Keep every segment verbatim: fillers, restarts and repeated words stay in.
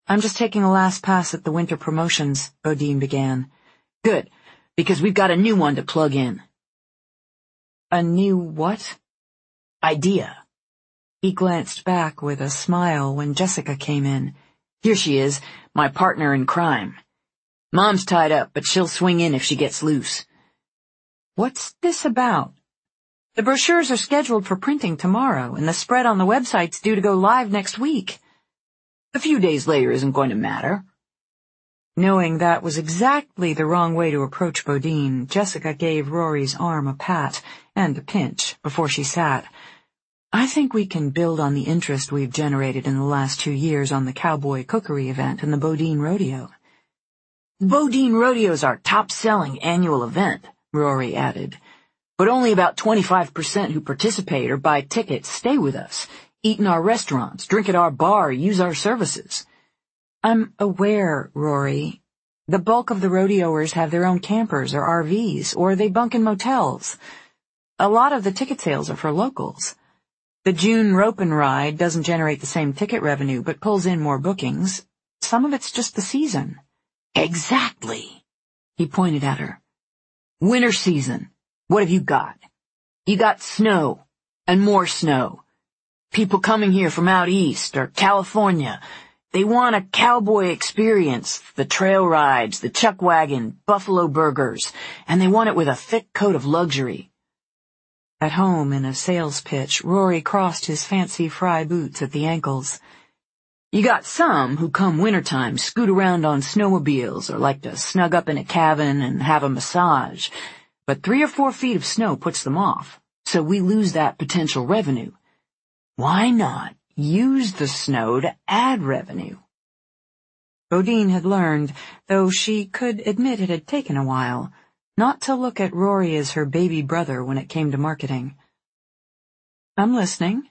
I'm just taking a last pass at the winter promotions, Bodine began. Good, because we've got a new one to plug in. A new what? Idea. He glanced back with a smile when Jessica came in. Here she is, my partner in crime. Mom's tied up, but she'll swing in if she gets loose. What's this about? The brochures are scheduled for printing tomorrow, and the spread on the website's due to go live next week. A few days later isn't going to matter. Knowing that was exactly the wrong way to approach Bodine, Jessica gave Rory's arm a pat and a pinch before she sat. I think we can build on the interest we've generated in the last two years on the cowboy cookery event and the Bodine Rodeo. Bodine Rodeo's our top-selling annual event, Rory added. But only about twenty-five percent who participate or buy tickets stay with us, eat in our restaurants, drink at our bar, use our services. I'm aware, Rory. The bulk of the rodeoers have their own campers or R Vs, or they bunk in motels. A lot of the ticket sales are for locals. The June Ropin' Ride doesn't generate the same ticket revenue, but pulls in more bookings. Some of it's just the season. Exactly. He pointed at her. Winter season. What have you got? You got snow, and more snow. People coming here from out east or California. They want a cowboy experience, the trail rides, the chuck wagon, buffalo burgers, and they want it with a thick coat of luxury. At home in a sales pitch, Rory crossed his fancy fry boots at the ankles. You got some who come wintertime scoot around on snowmobiles or like to snug up in a cabin and have a massage, but three or four feet of snow puts them off, so we lose that potential revenue. Why not use the snow to add revenue? Bodine had learned, though she could admit it had taken a while, not to look at Rory as her baby brother when it came to marketing. I'm listening.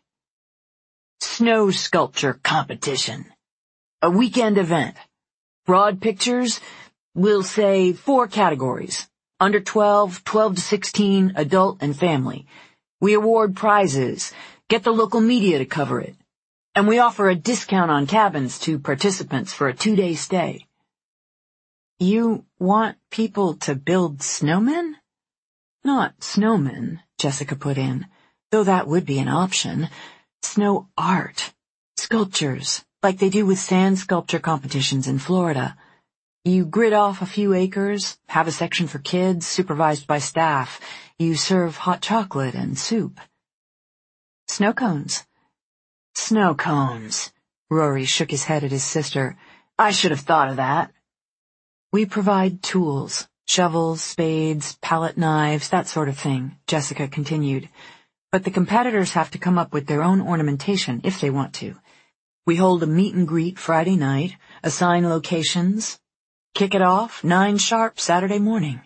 Snow sculpture competition. A weekend event. Broad pictures, we'll say four categories. Under twelve, twelve to sixteen, adult and family. We award prizes, get the local media to cover it. And we offer a discount on cabins to participants for a two-day stay. You want people to build snowmen? Not snowmen, Jessica put in, though that would be an option. Snow art. Sculptures, like they do with sand sculpture competitions in Florida. You grid off a few acres, have a section for kids, supervised by staff. You serve hot chocolate and soup. Snow cones. Snow cones. Rory shook his head at his sister. I should have thought of that. We provide tools, shovels, spades, palette knives, that sort of thing, Jessica continued. But the competitors have to come up with their own ornamentation if they want to. We hold a meet and greet Friday night, assign locations, kick it off nine sharp Saturday morning.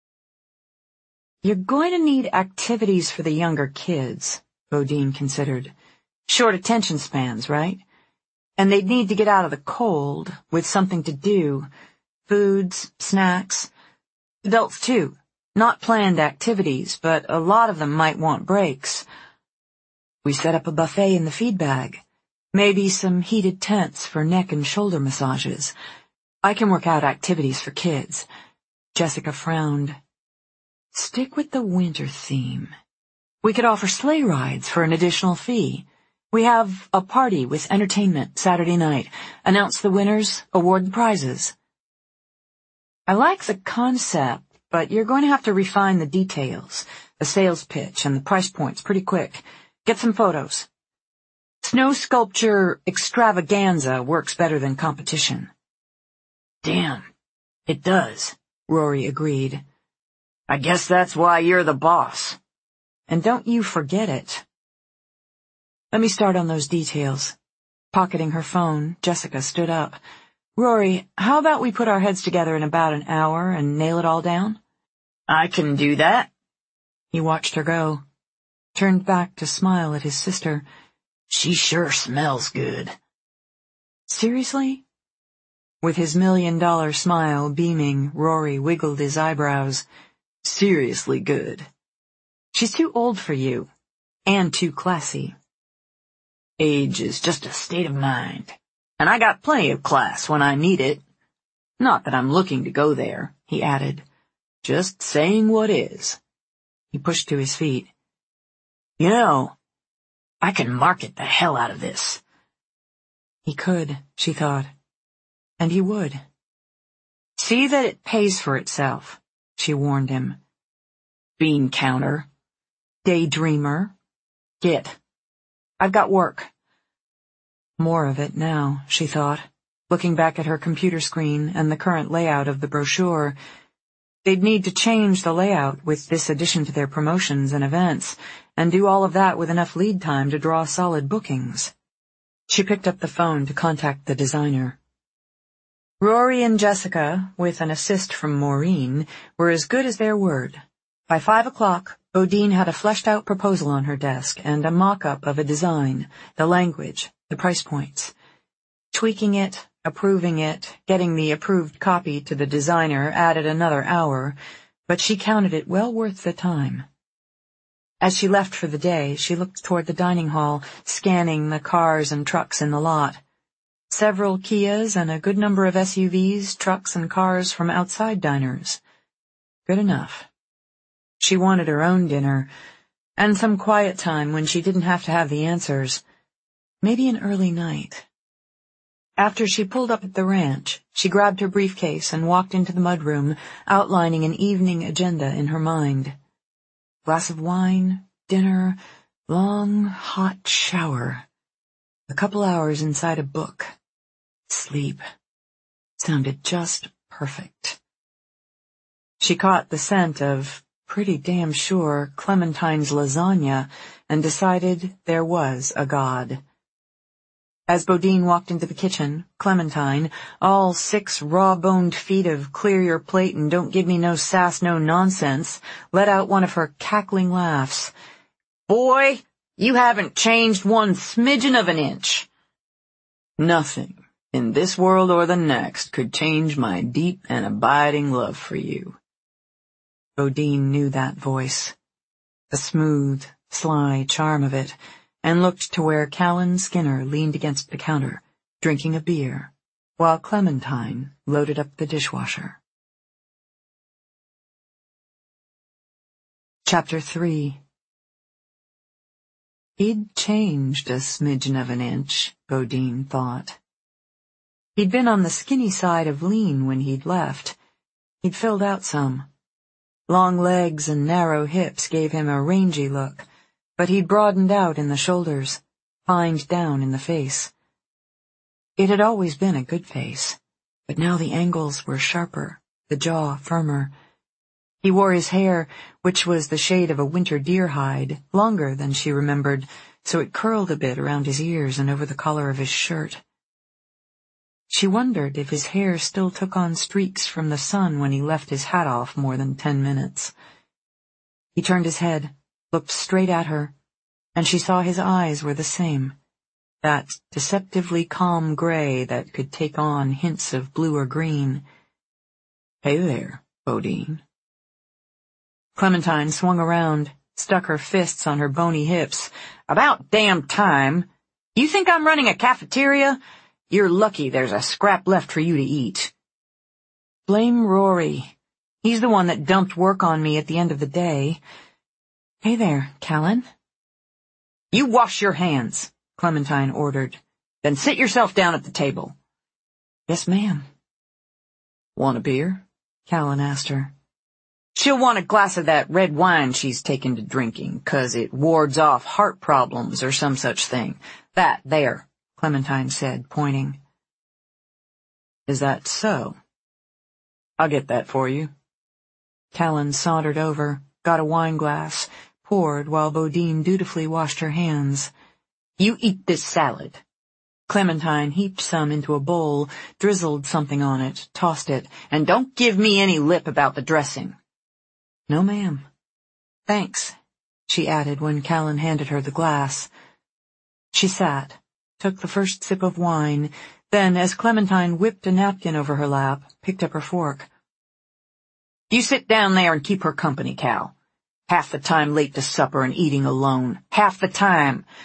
You're going to need activities for the younger kids, Bodine considered. Short attention spans, right? And they'd need to get out of the cold with something to do. Foods, snacks. Adults, too. Not planned activities, but a lot of them might want breaks. We set up a buffet in the feed bag. Maybe some heated tents for neck and shoulder massages. I can work out activities for kids. Jessica frowned. Stick with the winter theme. We could offer sleigh rides for an additional fee. We have a party with entertainment Saturday night. Announce the winners, award the prizes. I like the concept, but you're going to have to refine the details, the sales pitch and the price points pretty quick. Get some photos. Snow sculpture extravaganza works better than competition. Damn, it does, Rory agreed. I guess that's why you're the boss. And don't you forget it. Let me start on those details. Pocketing her phone, Jessica stood up. Rory, how about we put our heads together in about an hour and nail it all down? I can do that. He watched her go, turned back to smile at his sister. She sure smells good. Seriously? With his million-dollar smile beaming, Rory wiggled his eyebrows. Seriously good. She's too old for you, and too classy. Age is just a state of mind. And I got plenty of class when I need it. Not that I'm looking to go there," he added. "Just saying what is." He pushed to his feet. "You know, I can market the hell out of this." He could, she thought. And he would. "See that it pays for itself," she warned him. "Bean counter. Daydreamer. Git. I've got work." More of it now, she thought, looking back at her computer screen and the current layout of the brochure. They'd need to change the layout with this addition to their promotions and events, and do all of that with enough lead time to draw solid bookings. She picked up the phone to contact the designer. Rory and Jessica, with an assist from Maureen, were as good as their word. By five o'clock, Bodine had a fleshed-out proposal on her desk and a mock-up of a design, the language, the price points. Tweaking it, approving it, getting the approved copy to the designer added another hour, but she counted it well worth the time. As she left for the day, she looked toward the dining hall, scanning the cars and trucks in the lot. Several Kias and a good number of S U Vs, trucks, and cars from outside diners. Good enough. She wanted her own dinner, and some quiet time when she didn't have to have the answers. Maybe an early night. After she pulled up at the ranch, she grabbed her briefcase and walked into the mudroom, outlining an evening agenda in her mind. Glass of wine, dinner, long, hot shower. A couple hours inside a book. Sleep. Sounded just perfect. She caught the scent of, pretty damn sure, Clementine's lasagna and decided there was a God. As Bodine walked into the kitchen, Clementine, all six raw-boned feet of clear your plate and don't give me no sass, no nonsense, let out one of her cackling laughs. "Boy, you haven't changed one smidgen of an inch." "Nothing in this world or the next could change my deep and abiding love for you." Bodine knew that voice, the smooth, sly charm of it, and looked to where Callan Skinner leaned against the counter, drinking a beer, while Clementine loaded up the dishwasher. Chapter three. He'd changed a smidgen of an inch, Bodine thought. He'd been on the skinny side of lean when he'd left. He'd filled out some. Long legs and narrow hips gave him a rangy look, but he'd broadened out in the shoulders, fined down in the face. It had always been a good face, but now the angles were sharper, the jaw firmer. He wore his hair, which was the shade of a winter deer hide, longer than she remembered, so it curled a bit around his ears and over the collar of his shirt. She wondered if his hair still took on streaks from the sun when he left his hat off more than ten minutes. He turned his head, looked straight at her, and she saw his eyes were the same, that deceptively calm gray that could take on hints of blue or green. "Hey there, Bodine." Clementine swung around, stuck her fists on her bony hips. "About damn time. You think I'm running a cafeteria? You're lucky there's a scrap left for you to eat." "Blame Rory. He's the one that dumped work on me at the end of the day. Hey there, Callan." "You wash your hands," Clementine ordered. "Then sit yourself down at the table." "Yes, ma'am." "Want a beer?" Callan asked her. "She'll want a glass of that red wine she's taken to drinking, 'cause it wards off heart problems or some such thing. That there," Clementine said, pointing. "Is that so? I'll get that for you." Callan sauntered over, got a wine glass, poured while Bodine dutifully washed her hands. "You eat this salad." Clementine heaped some into a bowl, drizzled something on it, tossed it, "and don't give me any lip about the dressing." "No, ma'am." "Thanks," she added when Callan handed her the glass. She sat, took the first sip of wine, then, as Clementine whipped a napkin over her lap, picked up her fork. "You sit down there and keep her company, Cal. Half the time late to supper and eating alone. Half the time.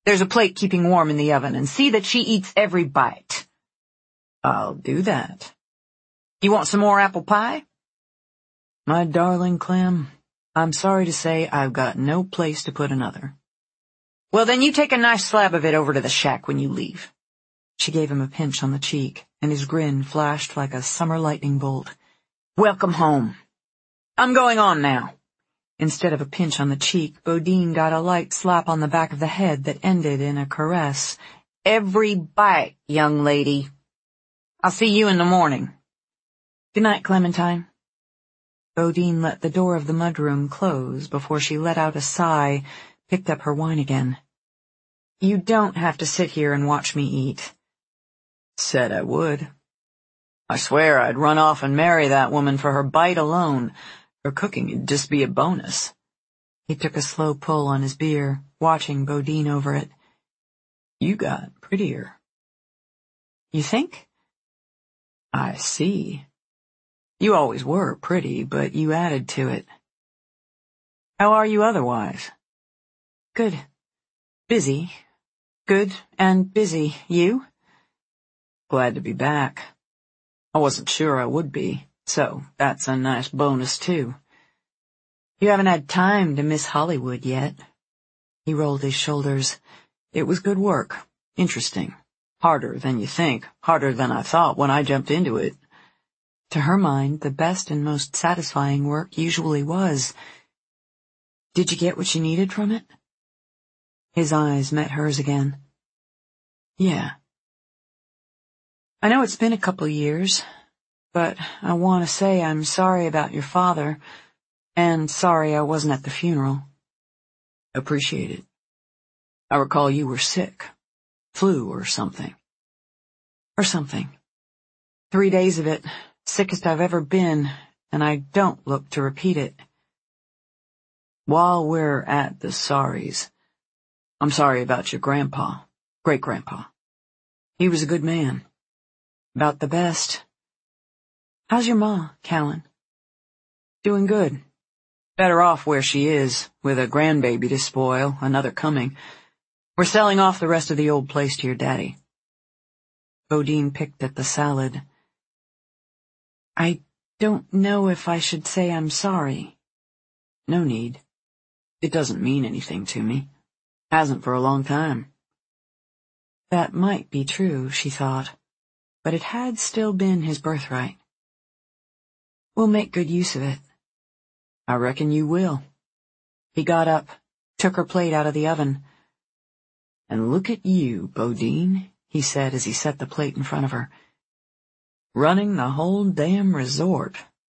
There's a plate keeping warm in the oven, and see that she eats every bite. I'll do that. You want some more apple pie? My darling Clem, I'm sorry to say I've got no place to put another. Well, then you take a nice slab of it over to the shack when you leave. She gave him a pinch on the cheek, and his grin flashed like a summer lightning bolt. Welcome home. I'm going on now. Instead of a pinch on the cheek, Bodine got a light slap on the back of the head that ended in a caress. Every bite, young lady. I'll see you in the morning. Good night, Clementine. Bodine let the door of the mudroom close before she let out a sigh, picked up her wine again. You don't have to sit here and watch me eat. Said I would. I swear I'd run off and marry that woman for her bite alone. Her cooking would just be a bonus. He took a slow pull on his beer, watching Bodine over it. You got prettier. You think? I see. You always were pretty, but you added to it. How are you otherwise? Good. Busy. Good and busy. You? Glad to be back. I wasn't sure I would be, so that's a nice bonus, too. You haven't had time to miss Hollywood yet. He rolled his shoulders. It was good work. Interesting. Harder than you think. Harder than I thought when I jumped into it. To her mind, the best and most satisfying work usually was. Did you get what you needed from it? His eyes met hers again. Yeah. I know it's been a couple years, but I want to say I'm sorry about your father, and sorry I wasn't at the funeral. Appreciate it. I recall you were sick. Flu or something. Or something. Three days of it, sickest I've ever been, and I don't look to repeat it. While we're at the sorries, I'm sorry about your grandpa, great-grandpa. He was a good man. About the best. How's your ma, Callan? Doing good. Better off where she is, with a grandbaby to spoil, another coming. We're selling off the rest of the old place to your daddy. Bodine picked at the salad. I don't know if I should say I'm sorry. No need. It doesn't mean anything to me. Hasn't for a long time. That might be true, she thought, but it had still been his birthright. We'll make good use of it. I reckon you will. He got up, took her plate out of the oven. And look at you, Bodine, he said as he set the plate in front of her. Running the whole damn resort.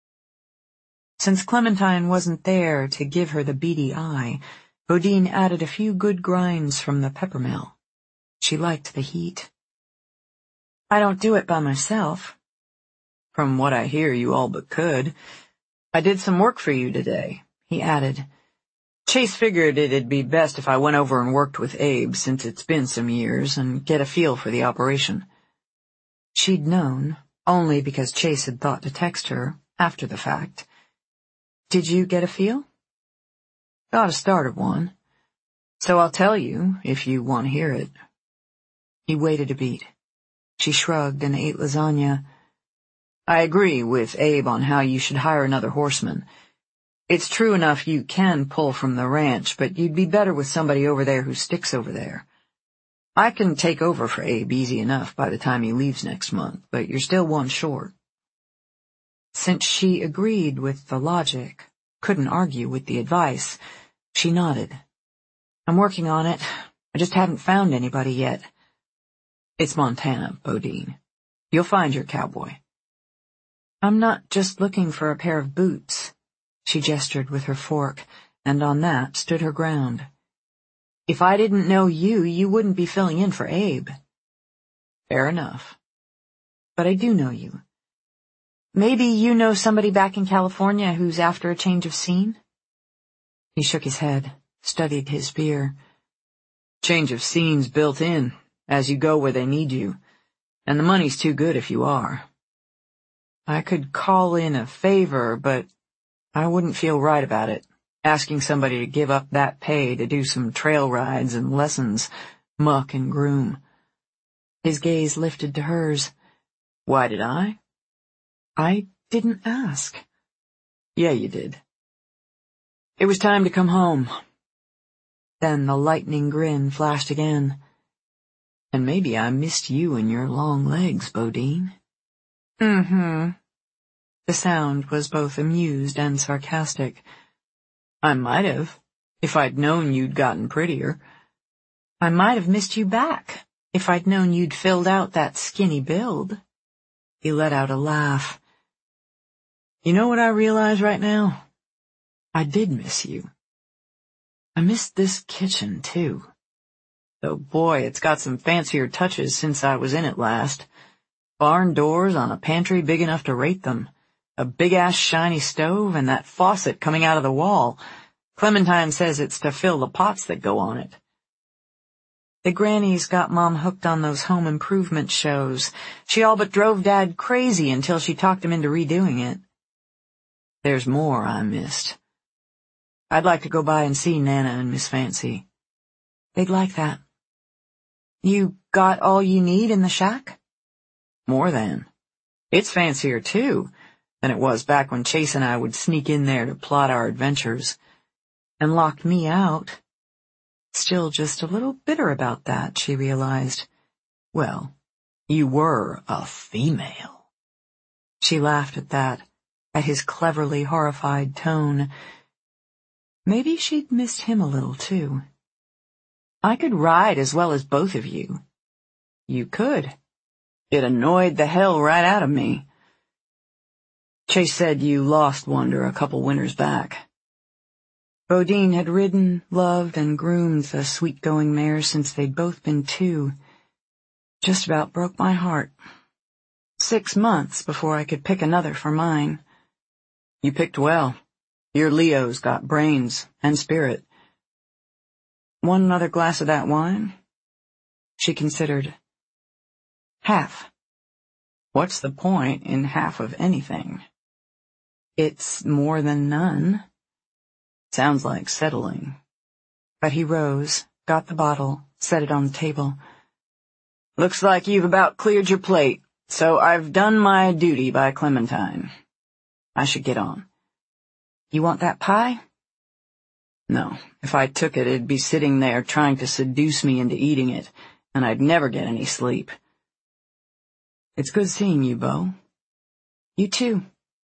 Since Clementine wasn't there to give her the beady eye, Bodine added a few good grinds from the peppermill. She liked the heat. I don't do it by myself. From what I hear, you all but could. I did some work for you today, he added. Chase figured it'd be best if I went over and worked with Abe, since it's been some years, and get a feel for the operation. She'd known, only because Chase had thought to text her, after the fact. Did you get a feel? Got a start of one. So I'll tell you, if you want to hear it. He waited a beat. She shrugged and ate lasagna. I agree with Abe on how you should hire another horseman. It's true enough you can pull from the ranch, but you'd be better with somebody over there who sticks over there. I can take over for Abe easy enough by the time he leaves next month, but you're still one short. Since she agreed with the logic, couldn't argue with the advice, she nodded. I'm working on it. I just haven't found anybody yet. It's Montana, Bodine. You'll find your cowboy. I'm not just looking for a pair of boots. She gestured with her fork, and on that stood her ground. If I didn't know you, you wouldn't be filling in for Abe. Fair enough. But I do know you. Maybe you know somebody back in California who's after a change of scene? He shook his head, studied his beer. Change of scene's built in, as you go where they need you, and the money's too good if you are. I could call in a favor, but I wouldn't feel right about it, asking somebody to give up that pay to do some trail rides and lessons muck and groom. His gaze lifted to hers. Why did I? I didn't ask. Yeah, you did. It was time to come home. Then the lightning grin flashed again. And maybe I missed you and your long legs, Bodine. Mm-hmm. The sound was both amused and sarcastic. I might have, if I'd known you'd gotten prettier. I might have missed you back, if I'd known you'd filled out that skinny build. He let out a laugh. You know what I realize right now? I did miss you. I missed this kitchen, too. Though, boy, it's got some fancier touches since I was in it last. Barn doors on a pantry big enough to rate them. A big-ass shiny stove and that faucet coming out of the wall. Clementine says it's to fill the pots that go on it. The grannies got Mom hooked on those home improvement shows. She all but drove Dad crazy until she talked him into redoing it. There's more I missed. I'd like to go by and see Nana and Miss Fancy. They'd like that. You got all you need in the shack? More than. It's fancier, too, than it was back when Chase and I would sneak in there to plot our adventures. And locked me out. Still just a little bitter about that, she realized. Well, you were a female. She laughed at that, at his cleverly horrified tone. Maybe she'd missed him a little, too. I could ride as well as both of you. You could. It annoyed the hell right out of me. Chase said you lost Wonder a couple winters back. Bodine had ridden, loved, and groomed the sweet-going mare since they'd both been two. Just about broke my heart. Six months before I could pick another for mine. You picked well. Your Leo's got brains and spirit. Want another glass of that wine? She considered. Half. What's the point in half of anything? It's more than none. Sounds like settling. But he rose, got the bottle, set it on the table. Looks like you've about cleared your plate, so I've done my duty by Clementine. I should get on. You want that pie? No, if I took it, it'd be sitting there trying to seduce me into eating it, and I'd never get any sleep. It's good seeing you, Bo. You too.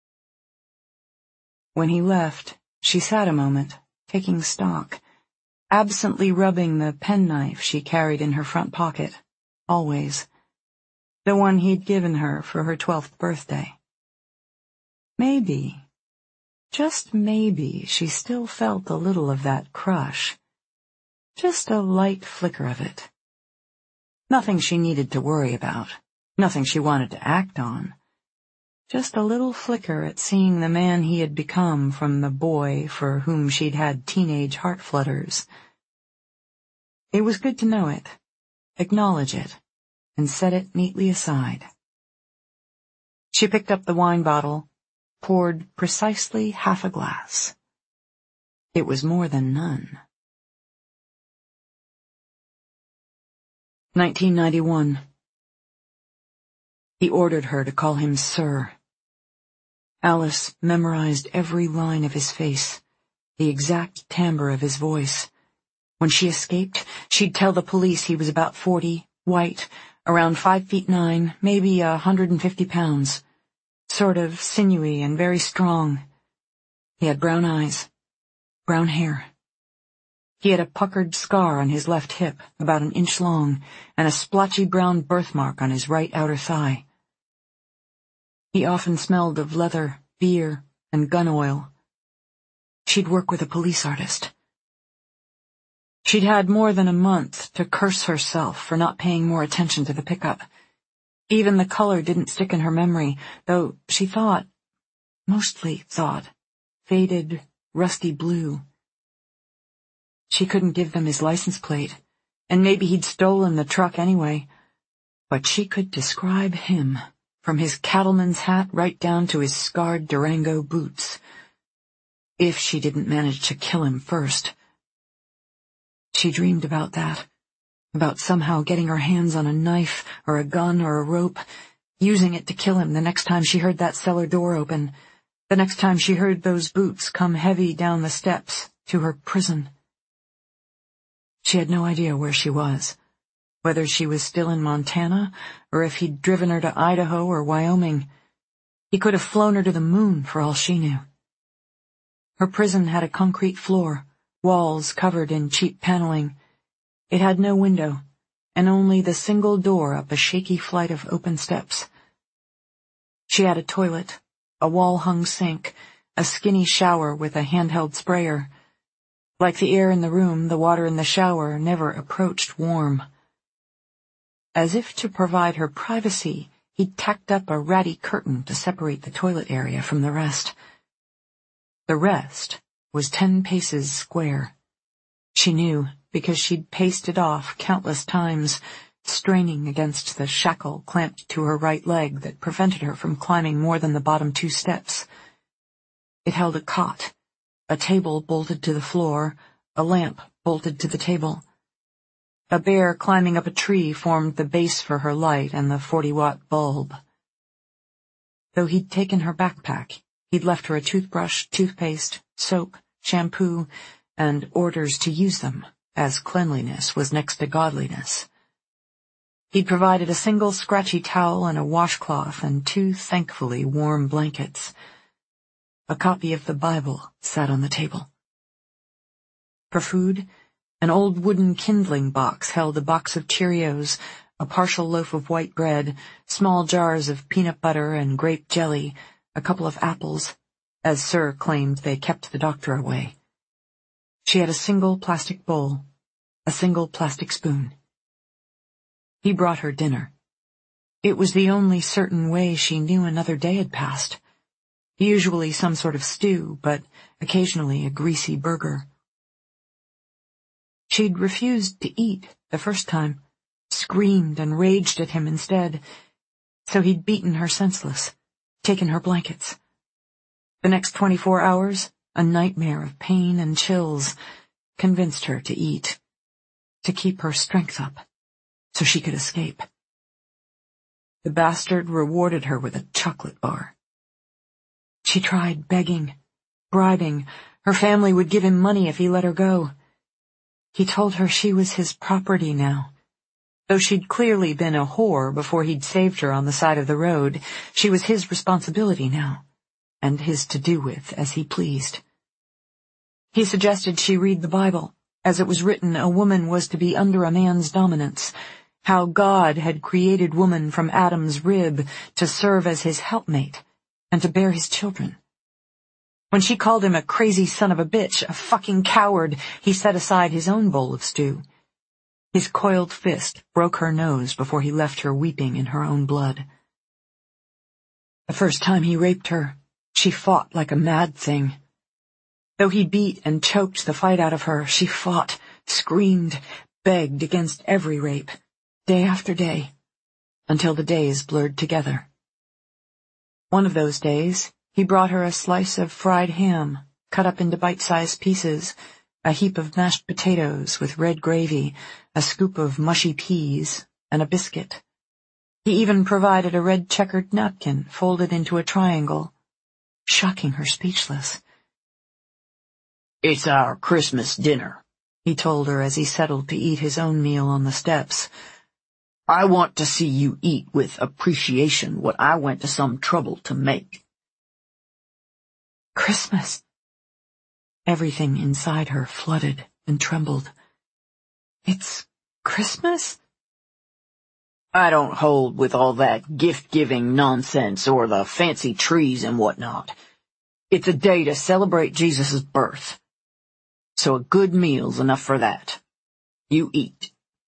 When he left, she sat a moment, taking stock, absently rubbing the penknife she carried in her front pocket, always, the one he'd given her for her twelfth birthday. Maybe, just maybe, she still felt a little of that crush, just a light flicker of it. Nothing she needed to worry about, nothing she wanted to act on. Just a little flicker at seeing the man he had become from the boy for whom she'd had teenage heart flutters. It was good to know it, acknowledge it, and set it neatly aside. She picked up the wine bottle, poured precisely half a glass. It was more than none. nineteen ninety-one. He ordered her to call him Sir. Alice memorized every line of his face, the exact timbre of his voice. When she escaped, she'd tell the police he was about forty, white, around five feet nine, maybe a hundred and fifty pounds. Sort of sinewy and very strong. He had brown eyes, brown hair. He had a puckered scar on his left hip, about an inch long, and a splotchy brown birthmark on his right outer thigh. He often smelled of leather, beer, and gun oil. She'd work with a police artist. She'd had more than a month to curse herself for not paying more attention to the pickup. Even the color didn't stick in her memory, though she thought, mostly thought, faded, rusty blue. She couldn't give them his license plate, and maybe he'd stolen the truck anyway. But she could describe him, from his cattleman's hat right down to his scarred Durango boots. If she didn't manage to kill him first. She dreamed about that, about somehow getting her hands on a knife or a gun or a rope, using it to kill him the next time she heard that cellar door open, the next time she heard those boots come heavy down the steps to her prison. She had no idea where she was, whether she was still in Montana or if he'd driven her to Idaho or Wyoming. He could have flown her to the moon for all she knew. Her prison had a concrete floor, walls covered in cheap paneling. It had no window, and only the single door up a shaky flight of open steps. She had a toilet, a wall-hung sink, a skinny shower with a handheld sprayer. Like the air in the room, the water in the shower never approached warm. As if to provide her privacy, he'd tacked up a ratty curtain to separate the toilet area from the rest. The rest was ten paces square. She knew, because she'd paced it off countless times, straining against the shackle clamped to her right leg that prevented her from climbing more than the bottom two steps. It held a cot, a table bolted to the floor, a lamp bolted to the table. A bear climbing up a tree formed the base for her light and the forty-watt bulb. Though he'd taken her backpack, he'd left her a toothbrush, toothpaste, soap, shampoo, and orders to use them, as cleanliness was next to godliness. He'd provided a single scratchy towel and a washcloth and two thankfully warm blankets. A copy of the Bible sat on the table. For food, an old wooden kindling box held a box of Cheerios, a partial loaf of white bread, small jars of peanut butter and grape jelly, a couple of apples, as Sir claimed they kept the doctor away. She had a single plastic bowl, a single plastic spoon. He brought her dinner. It was the only certain way she knew another day had passed. Usually some sort of stew, but occasionally a greasy burger. She'd refused to eat the first time, screamed and raged at him instead, so he'd beaten her senseless, taken her blankets. The next twenty-four hours, a nightmare of pain and chills, convinced her to eat, to keep her strength up, so she could escape. The bastard rewarded her with a chocolate bar. She tried begging, bribing. Her family would give him money if he let her go. He told her she was his property now. Though she'd clearly been a whore before he'd saved her on the side of the road, she was his responsibility now, and his to do with as he pleased. He suggested she read the Bible. As it was written, a woman was to be under a man's dominance, how God had created woman from Adam's rib to serve as his helpmate and to bear his children. When she called him a crazy son of a bitch, a fucking coward, he set aside his own bowl of stew. His coiled fist broke her nose before he left her weeping in her own blood. The first time he raped her, she fought like a mad thing. Though he beat and choked the fight out of her, she fought, screamed, begged against every rape, day after day, until the days blurred together. One of those days, he brought her a slice of fried ham, cut up into bite-sized pieces, a heap of mashed potatoes with red gravy, a scoop of mushy peas, and a biscuit. He even provided a red checkered napkin folded into a triangle, shocking her speechless. "It's our Christmas dinner," he told her as he settled to eat his own meal on the steps. "I want to see you eat with appreciation what I went to some trouble to make." Christmas! Everything inside her flooded and trembled. It's Christmas? I don't hold with all that gift-giving nonsense or the fancy trees and whatnot. It's a day to celebrate Jesus' birth. So a good meal's enough for that. You eat.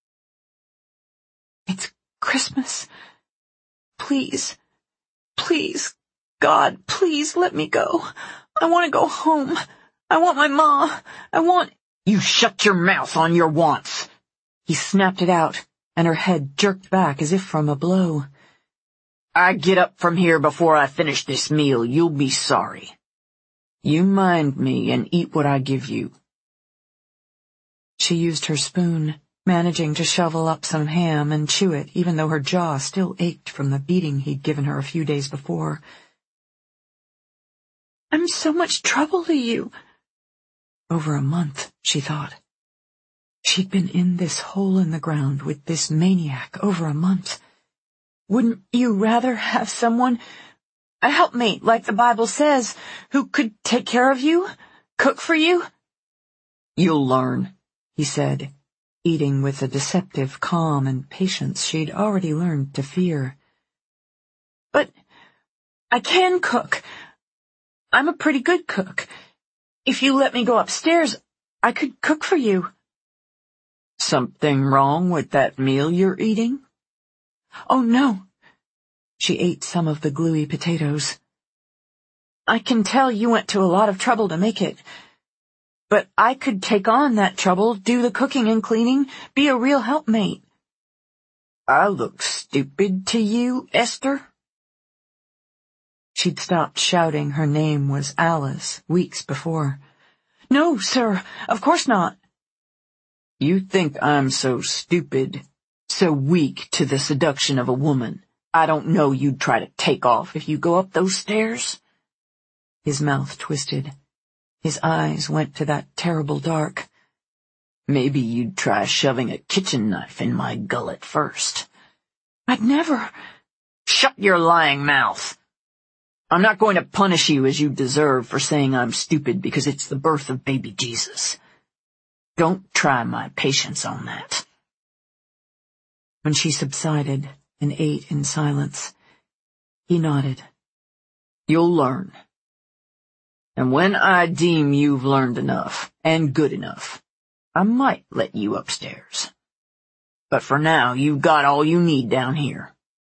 It's Christmas. Please, please, God, please let me go. I want to go home. I want my ma. I want— You shut your mouth on your wants. He snapped it out, and her head jerked back as if from a blow. I get up from here before I finish this meal, you'll be sorry. You mind me and eat what I give you. She used her spoon, managing to shovel up some ham and chew it even though her jaw still ached from the beating he'd given her a few days before. "I'm so much trouble to you." Over a month, she thought. She'd been in this hole in the ground with this maniac over a month. "Wouldn't you rather have someone, a helpmate like the Bible says, who could take care of you, cook for you?" "You'll learn," he said, eating with a deceptive calm and patience she'd already learned to fear. "But I can cook. I'm a pretty good cook. If you let me go upstairs, I could cook for you." "Something wrong with that meal you're eating?" "Oh, no." She ate some of the gluey potatoes. "I can tell you went to a lot of trouble to make it. But I could take on that trouble, do the cooking and cleaning, be a real helpmate." "I look stupid to you, Esther?" She'd stopped shouting her name was Alice weeks before. "No, sir, of course not." "You think I'm so stupid, so weak to the seduction of a woman, I don't know you'd try to take off if you go up those stairs?" His mouth twisted. His eyes went to that terrible dark. "Maybe you'd try shoving a kitchen knife in my gullet first." "I'd never—" "Shut your lying mouth. I'm not going to punish you as you deserve for saying I'm stupid because it's the birth of baby Jesus. Don't try my patience on that." When she subsided and ate in silence, he nodded. "You'll learn. And when I deem you've learned enough, and good enough, I might let you upstairs. But for now, you've got all you need down here."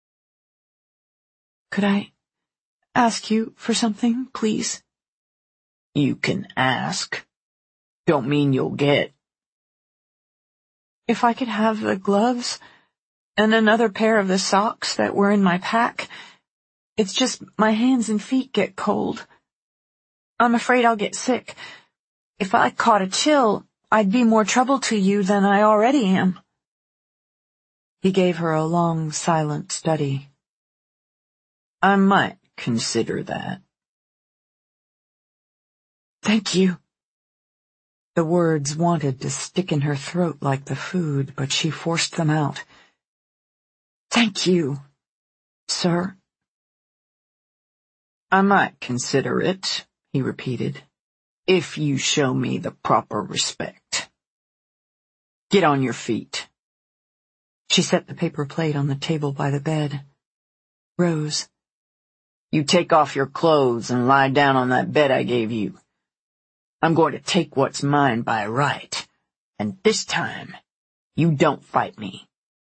"Could I ask you for something, please?" "You can ask. Don't mean you'll get." "If I could have the gloves and another pair of the socks that were in my pack. It's just my hands and feet get cold. I'm afraid I'll get sick. If I caught a chill, I'd be more trouble to you than I already am." He gave her a long, silent study. "I might consider that." "Thank you." The words wanted to stick in her throat like the food, but she forced them out. "Thank you, sir." "I might consider it," he repeated, "if you show me the proper respect. Get on your feet." She set the paper plate on the table by the bed. Rose. "You take off your clothes and lie down on that bed I gave you. I'm going to take what's mine by right, and this time, you don't fight me."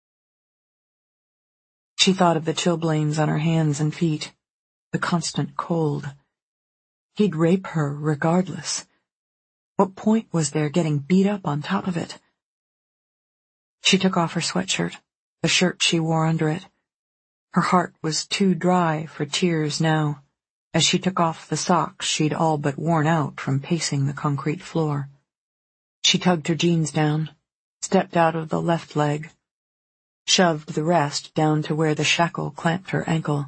She thought of the chilblains on her hands and feet, the constant cold. He'd rape her regardless. What point was there getting beat up on top of it? She took off her sweatshirt, the shirt she wore under it. Her heart was too dry for tears now, as she took off the socks she'd all but worn out from pacing the concrete floor. She tugged her jeans down, stepped out of the left leg, shoved the rest down to where the shackle clamped her ankle.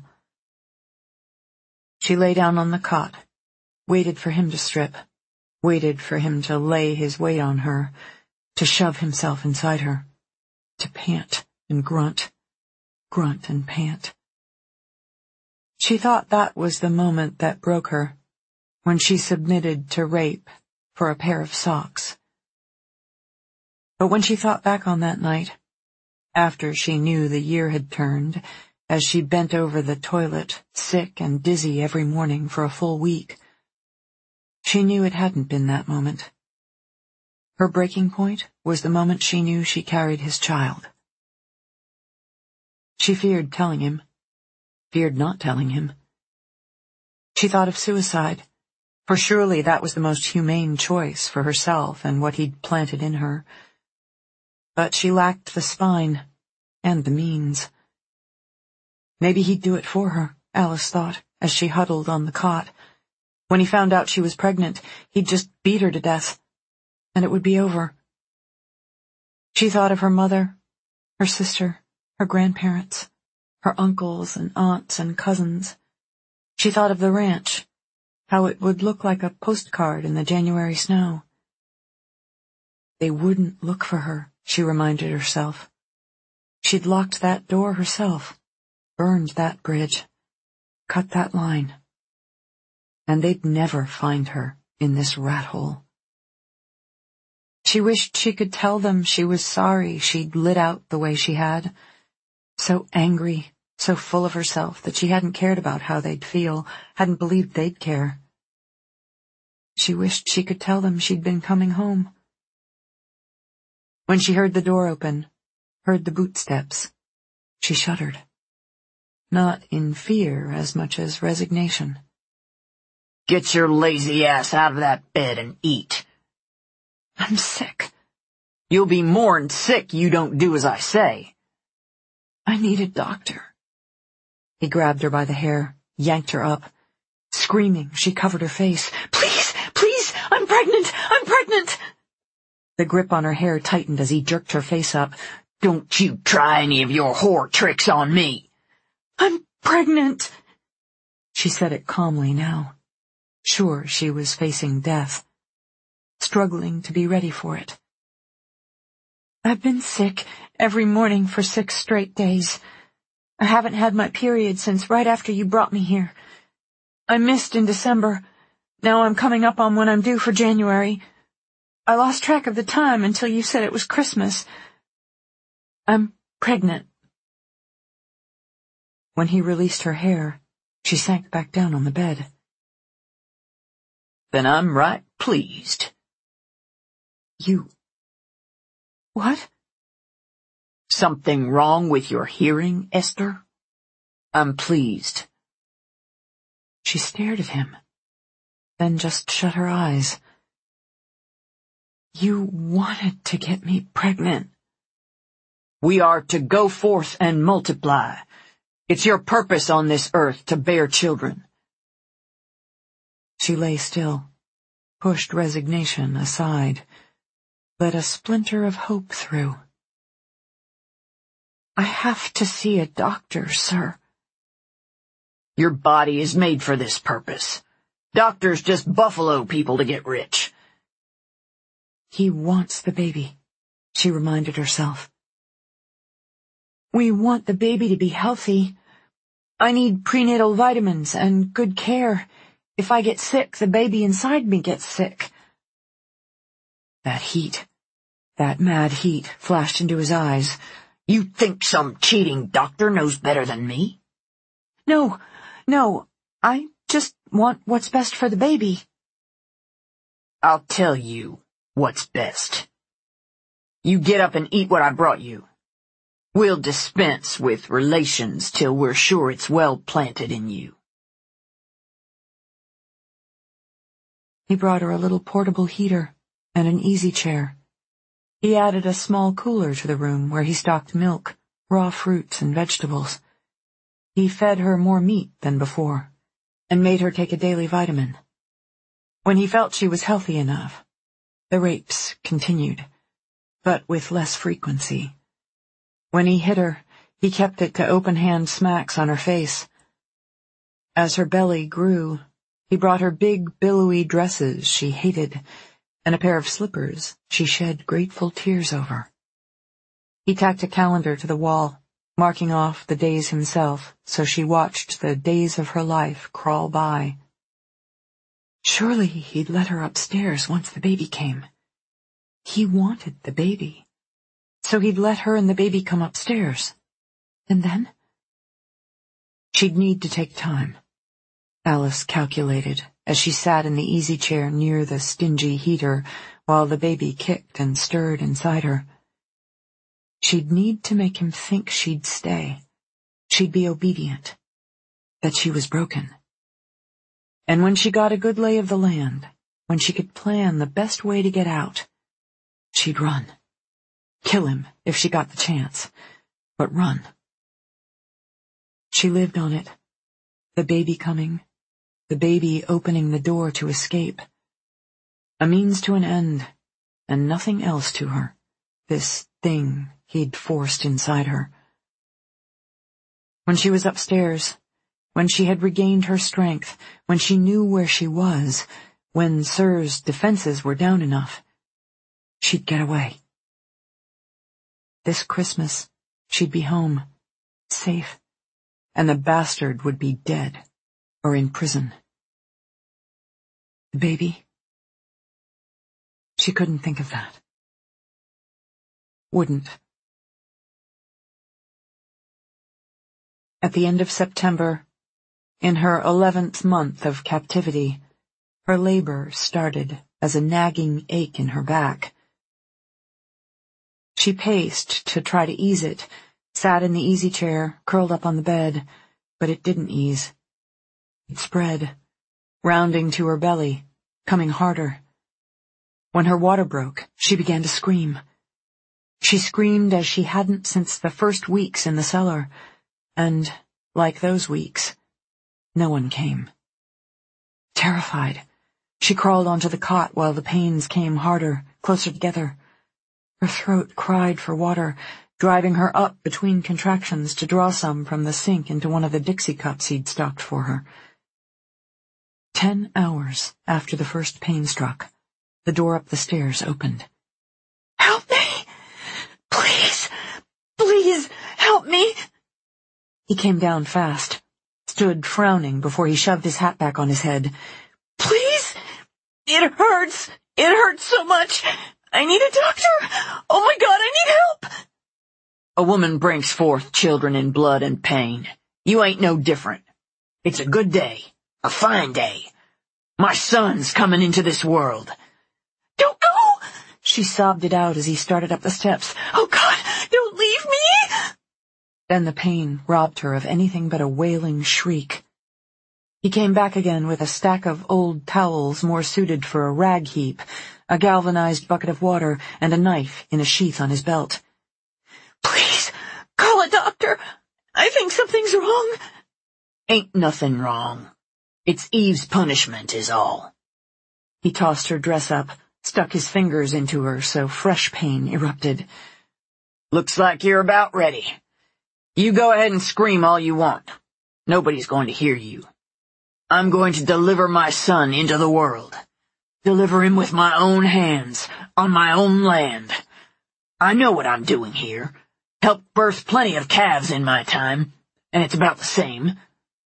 She lay down on the cot, waited for him to strip, waited for him to lay his weight on her, to shove himself inside her, to pant and grunt, grunt and pant. She thought that was the moment that broke her, when she submitted to rape for a pair of socks. But when she thought back on that night, after she knew the year had turned, as she bent over the toilet, sick and dizzy every morning for a full week, she knew it hadn't been that moment. Her breaking point was the moment she knew she carried his child. She feared telling him, feared not telling him. She thought of suicide, for surely that was the most humane choice for herself and what he'd planted in her. But she lacked the spine and the means. Maybe he'd do it for her, Alice thought, as she huddled on the cot. When he found out she was pregnant, he'd just beat her to death, and it would be over. She thought of her mother, her sister, her grandparents, her uncles and aunts and cousins. She thought of the ranch, how it would look like a postcard in the January snow. They wouldn't look for her, she reminded herself. She'd locked that door herself, burned that bridge, cut that line. And they'd never find her in this rat hole. She wished she could tell them she was sorry she'd lit out the way she had. So angry, so full of herself that she hadn't cared about how they'd feel, hadn't believed they'd care. She wished she could tell them she'd been coming home. When she heard the door open, heard the bootsteps, she shuddered. Not in fear as much as resignation. Get your lazy ass out of that bed and eat. I'm sick. You'll be more'n sick you don't do as I say. I need a doctor. He grabbed her by the hair, yanked her up. Screaming, she covered her face. Please, please, I'm pregnant, I'm pregnant! The grip on her hair tightened as he jerked her face up. Don't you try any of your whore tricks on me. I'm pregnant. She said it calmly now. Sure she was facing death. Struggling to be ready for it. I've been sick every morning for six straight days. I haven't had my period since right after you brought me here. I missed in December. Now I'm coming up on when I'm due for January. I lost track of the time until you said it was Christmas. I'm pregnant. When he released her hair, she sank back down on the bed. Then I'm right pleased. You... What? Something wrong with your hearing, Esther? I'm pleased. She stared at him, then just shut her eyes. You wanted to get me pregnant. We are to go forth and multiply. It's your purpose on this earth to bear children. She lay still, pushed resignation aside, let a splinter of hope through. I have to see a doctor, sir. Your body is made for this purpose. Doctors just buffalo people to get rich. He wants the baby, she reminded herself. We want the baby to be healthy. I need prenatal vitamins and good care. If I get sick, the baby inside me gets sick. That heat, that mad heat flashed into his eyes. You think some cheating doctor knows better than me? No, no, I just want what's best for the baby. I'll tell you what's best. You get up and eat what I brought you. We'll dispense with relations till we're sure it's well planted in you. He brought her a little portable heater and an easy chair. He added a small cooler to the room where he stocked milk, raw fruits, and vegetables. He fed her more meat than before, and made her take a daily vitamin. When he felt she was healthy enough, the rapes continued, but with less frequency. When he hit her, he kept it to open-hand smacks on her face. As her belly grew, he brought her big, billowy dresses she hated, and a pair of slippers she shed grateful tears over. He tacked a calendar to the wall, marking off the days himself, so she watched the days of her life crawl by. Surely he'd let her upstairs once the baby came. He wanted the baby, so he'd let her and the baby come upstairs. And then? She'd need to take time, Alice calculated, as she sat in the easy chair near the stingy heater while the baby kicked and stirred inside her. She'd need to make him think she'd stay. She'd be obedient. That she was broken. And when she got a good lay of the land, when she could plan the best way to get out, she'd run. Kill him if she got the chance, but run. She lived on it. The baby coming. The baby opening the door to escape. A means to an end, and nothing else to her, this thing he'd forced inside her. When she was upstairs, when she had regained her strength, when she knew where she was, when Sir's defenses were down enough, she'd get away. This Christmas, she'd be home, safe, and the bastard would be dead or in prison. The baby? She couldn't think of that. Wouldn't. At the end of September, in her eleventh month of captivity, her labor started as a nagging ache in her back. She paced to try to ease it, sat in the easy chair, curled up on the bed, but it didn't ease. It spread, rounding to her belly, coming harder. When her water broke, she began to scream. She screamed as she hadn't since the first weeks in the cellar, and, like those weeks, no one came. Terrified, she crawled onto the cot while the pains came harder, closer together. Her throat cried for water, driving her up between contractions to draw some from the sink into one of the Dixie cups he'd stocked for her. Ten hours after the first pain struck, the door up the stairs opened. "Help me! Please! Please, help me!" He came down fast, stood frowning before he shoved his hat back on his head. "Please! It hurts! It hurts so much! I need a doctor! Oh my God, I need help!" "A woman brings forth children in blood and pain. You ain't no different. It's a good day, a fine day. My son's coming into this world." "Don't go!" She sobbed it out as he started up the steps. "Oh God, don't leave me!" Then the pain robbed her of anything but a wailing shriek. He came back again with a stack of old towels more suited for a rag heap, a galvanized bucket of water, and a knife in a sheath on his belt. "Please, call a doctor. I think something's wrong." "Ain't nothing wrong. It's Eve's punishment is all." He tossed her dress up, stuck his fingers into her so fresh pain erupted. "Looks like you're about ready. You go ahead and scream all you want. Nobody's going to hear you. I'm going to deliver my son into the world. Deliver him with my own hands, on my own land. I know what I'm doing here. Helped birth plenty of calves in my time, and it's about the same."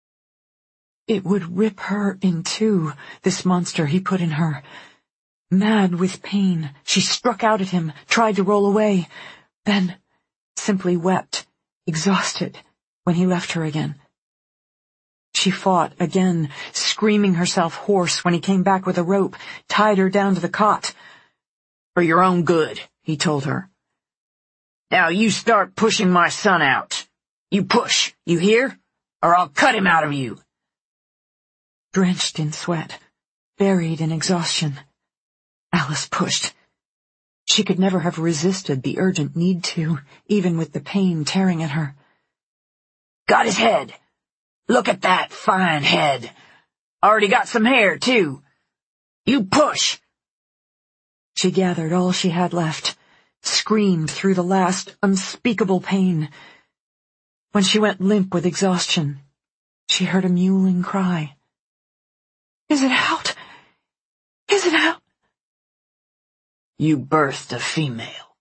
It would rip her in two, this monster he put in her. Mad with pain, she struck out at him, tried to roll away, then simply wept, exhausted, when he left her again. She fought again, screaming herself hoarse when he came back with a rope, tied her down to the cot. "For your own good," he told her. "Now you start pushing my son out. You push, you hear? Or I'll cut him out of you." Drenched in sweat, buried in exhaustion, Alice pushed. She could never have resisted the urgent need to, even with the pain tearing at her. "Got his head. Look at that fine head. Already got some hair, too. You push." She gathered all she had left, screamed through the last unspeakable pain. When she went limp with exhaustion, she heard a mewling cry. "Is it out? Is it out?" "You birthed a female."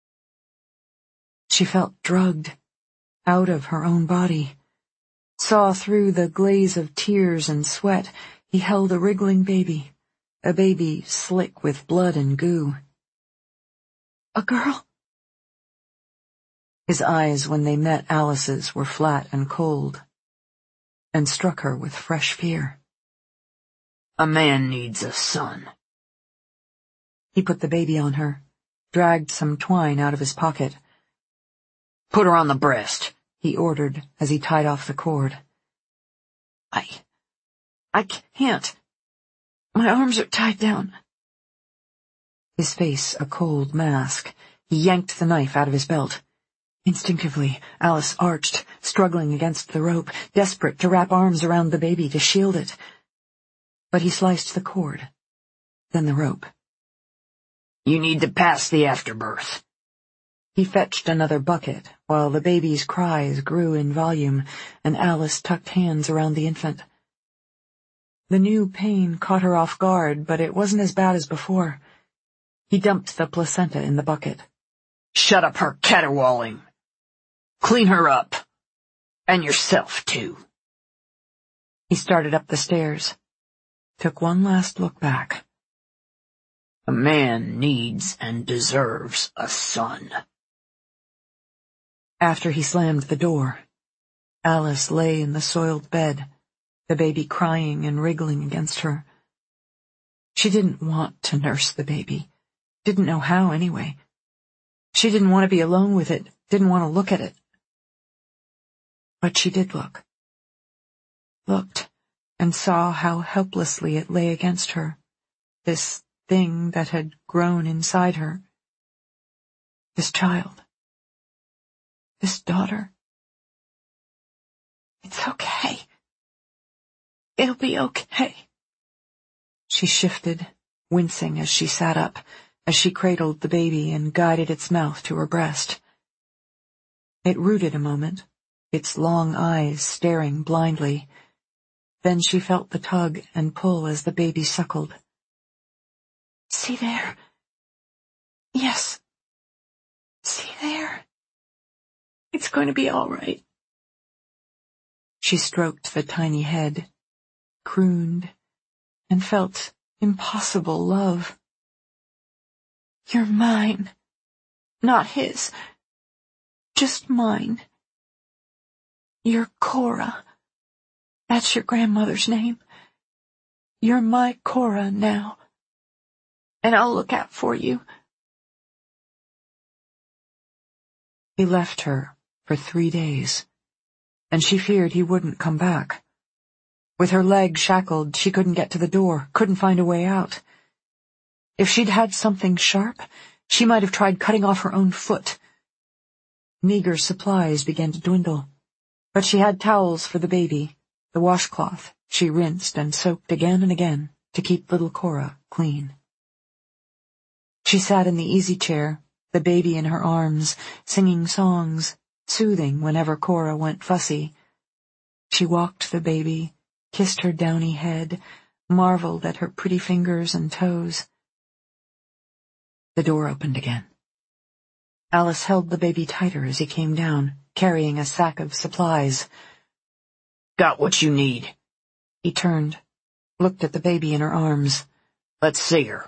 She felt drugged, out of her own body. Saw through the glaze of tears and sweat he held a wriggling baby, a baby slick with blood and goo. "A girl?" His eyes, when they met Alice's, were flat and cold, and struck her with fresh fear. "A man needs a son." He put the baby on her, dragged some twine out of his pocket. "Put her on the breast," he ordered as he tied off the cord. I... I can't. My arms are tied down." His face a cold mask, he yanked the knife out of his belt. Instinctively, Alice arched, struggling against the rope, desperate to wrap arms around the baby to shield it. But he sliced the cord, then the rope. "You need to pass the afterbirth." He fetched another bucket, while the baby's cries grew in volume, and Alice tucked hands around the infant. The new pain caught her off guard, but it wasn't as bad as before. He dumped the placenta in the bucket. Shut up her caterwauling. Clean her up. And yourself, too. He started up the stairs, took one last look back. A man needs and deserves a son. After he slammed the door, Alice lay in the soiled bed, the baby crying and wriggling against her. She didn't want to nurse the baby, didn't know how anyway. She didn't want to be alone with it, didn't want to look at it. But she did look. Looked, and saw how helplessly it lay against her, this thing that had grown inside her. This child. This daughter. It's okay. It'll be okay. She shifted, wincing as she sat up, as she cradled the baby and guided its mouth to her breast. It rooted a moment, its long eyes staring blindly. Then she felt the tug and pull as the baby suckled. See there? Yes. See there? It's going to be all right. She stroked the tiny head, crooned, and felt impossible love. You're mine, not his, just mine. You're Cora. That's your grandmother's name. You're my Cora now, and I'll look out for you. He left her for three days, and she feared he wouldn't come back. With her leg shackled, she couldn't get to the door, couldn't find a way out. If she'd had something sharp, she might have tried cutting off her own foot. Meager supplies began to dwindle, but she had towels for the baby, the washcloth she rinsed and soaked again and again to keep little Cora clean. She sat in the easy chair, the baby in her arms, singing songs, soothing whenever Cora went fussy. She walked the baby, kissed her downy head, marveled at her pretty fingers and toes. The door opened again. Alice held the baby tighter as he came down, carrying a sack of supplies. Got what you need. He turned, looked at the baby in her arms. Let's see her.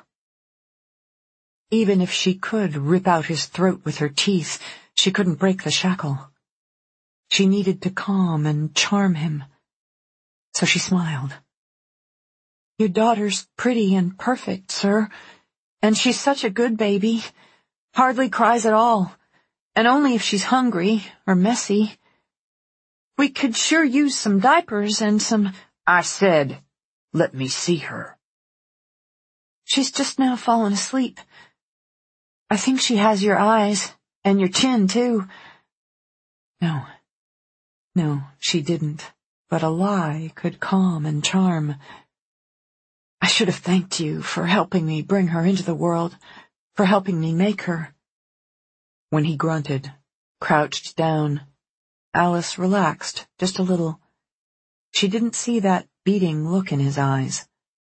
Even if she could rip out his throat with her teeth, she couldn't break the shackle. She needed to calm and charm him. So she smiled. Your daughter's pretty and perfect, sir, and she's such a good baby. Hardly cries at all, and only if she's hungry or messy. We could sure use some diapers and some— I said, let me see her. She's just now fallen asleep. I think she has your eyes, and your chin, too. No, no, she didn't, but a lie could calm and charm. I should have thanked you for helping me bring her into the world, for helping me make her. When he grunted, crouched down, Alice relaxed just a little. She didn't see that beating look in his eyes.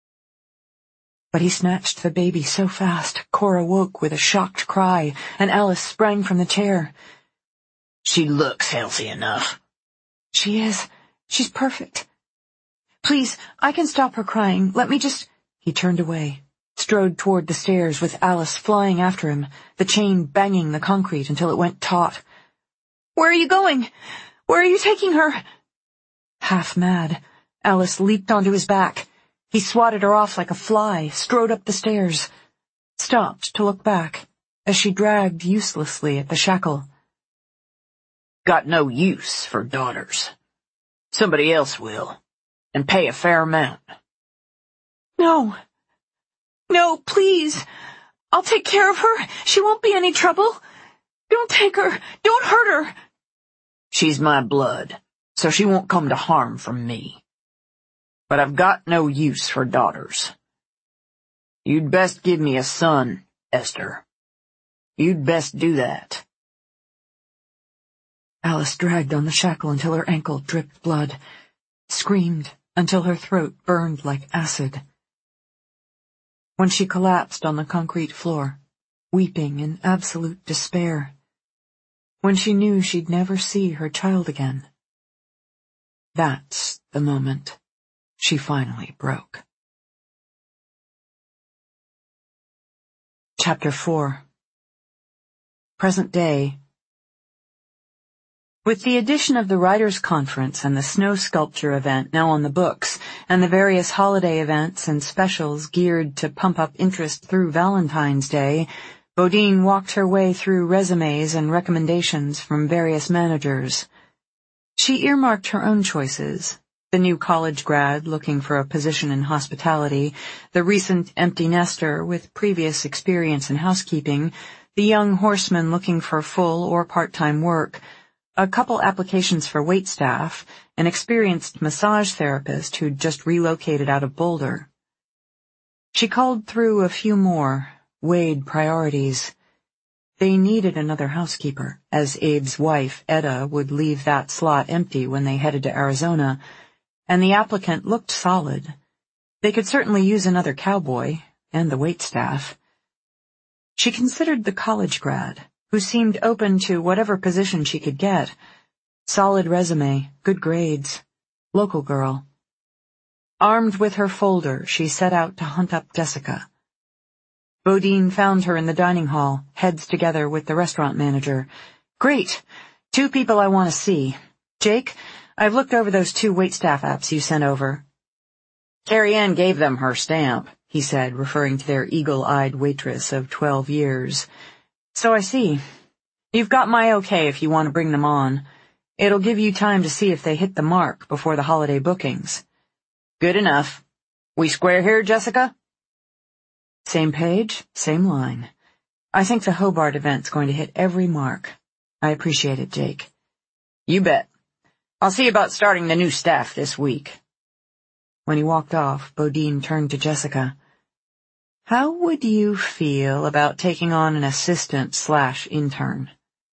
But he snatched the baby so fast, Cora woke with a shocked cry, and Alice sprang from the chair. She looks healthy enough. She is. She's perfect. Please, I can stop her crying. Let me just— He turned away, strode toward the stairs with Alice flying after him, the chain banging the concrete until it went taut. Where are you going? Where are you taking her? Half mad, Alice leaped onto his back. He swatted her off like a fly, strode up the stairs, stopped to look back as she dragged uselessly at the shackle. Got no use for daughters. Somebody else will, and pay a fair amount. No. No, please. I'll take care of her. She won't be any trouble. Don't take her. Don't hurt her. She's my blood, so she won't come to harm from me. But I've got no use for daughters. You'd best give me a son, Esther. You'd best do that. Alice dragged on the shackle until her ankle dripped blood, screamed until her throat burned like acid. When she collapsed on the concrete floor, weeping in absolute despair, when she knew she'd never see her child again, that's the moment she finally broke. Chapter four. Present Day. With the addition of the Writers' Conference and the snow sculpture event now on the books, and the various holiday events and specials geared to pump up interest through Valentine's Day, Bodine walked her way through resumes and recommendations from various managers. She earmarked her own choices: the new college grad looking for a position in hospitality, the recent empty nester with previous experience in housekeeping, the young horseman looking for full or part-time work, a couple applications for waitstaff, an experienced massage therapist who'd just relocated out of Boulder. She called through a few more, weighed priorities. They needed another housekeeper, as Abe's wife, Etta, would leave that slot empty when they headed to Arizona, and the applicant looked solid. They could certainly use another cowboy, and the waitstaff. She considered the college grad, who seemed open to whatever position she could get. Solid resume, good grades, local girl. Armed with her folder, she set out to hunt up Jessica. Bodine found her in the dining hall, heads together with the restaurant manager. "Great! Two people I want to see. Jake, I've looked over those two waitstaff apps you sent over." Carrie Ann gave them her stamp, he said, referring to their eagle-eyed waitress of twelve years. "So I see. You've got my okay if you want to bring them on. It'll give you time to see if they hit the mark before the holiday bookings." "Good enough. We square here, Jessica?" "Same page, same line. I think the Hobart event's going to hit every mark. I appreciate it, Jake." "You bet. I'll see about starting the new staff this week." When he walked off, Bodine turned to Jessica. "How would you feel about taking on an assistant slash intern?"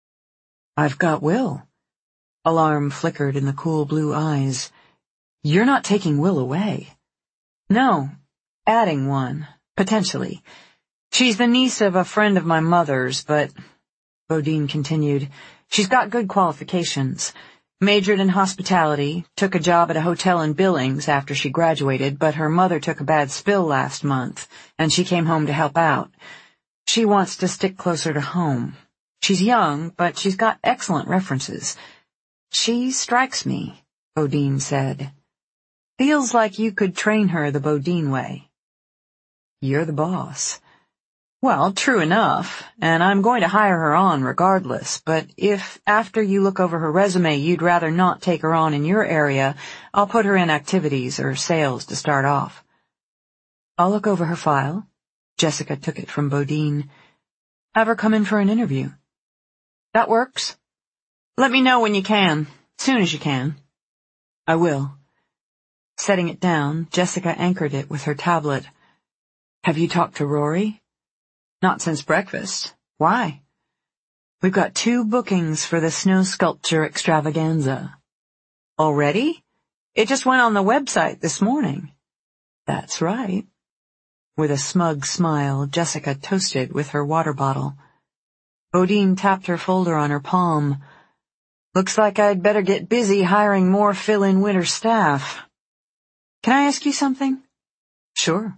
"I've got Will." Alarm flickered in the cool blue eyes. "You're not taking Will away." "No, adding one, potentially. She's the niece of a friend of my mother's, but," Bodine continued, "she's got good qualifications. Majored in hospitality, took a job at a hotel in Billings after she graduated, but her mother took a bad spill last month, and she came home to help out. She wants to stick closer to home. She's young, but she's got excellent references. She strikes me," Bodine said. "Feels like you could train her the Bodine way." "You're the boss." "Well, true enough, and I'm going to hire her on regardless, but if, after you look over her resume, you'd rather not take her on in your area, I'll put her in activities or sales to start off." "I'll look over her file." Jessica took it from Bodine. "Have her come in for an interview." "That works. Let me know when you can, soon as you can." "I will." Setting it down, Jessica anchored it with her tablet. "Have you talked to Rory?" "Not since breakfast. Why?" "We've got two bookings for the snow sculpture extravaganza." "Already? It just went on the website this morning." "That's right." With a smug smile, Jessica toasted with her water bottle. Bodine tapped her folder on her palm. "Looks like I'd better get busy hiring more fill-in winter staff. Can I ask you something?" "Sure."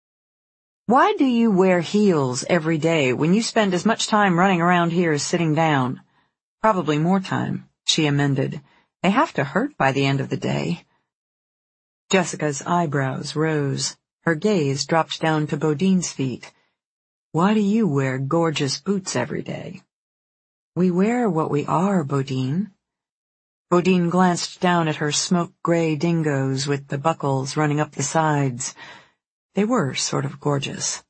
"Why do you wear heels every day when you spend as much time running around here as sitting down?" "Probably more time," she amended. "They have to hurt by the end of the day." Jessica's eyebrows rose. Her gaze dropped down to Bodine's feet. "Why do you wear gorgeous boots every day?" "We wear what we are, Bodine." Bodine glanced down at her smoke-gray dingoes with the buckles running up the sides. They were sort of gorgeous.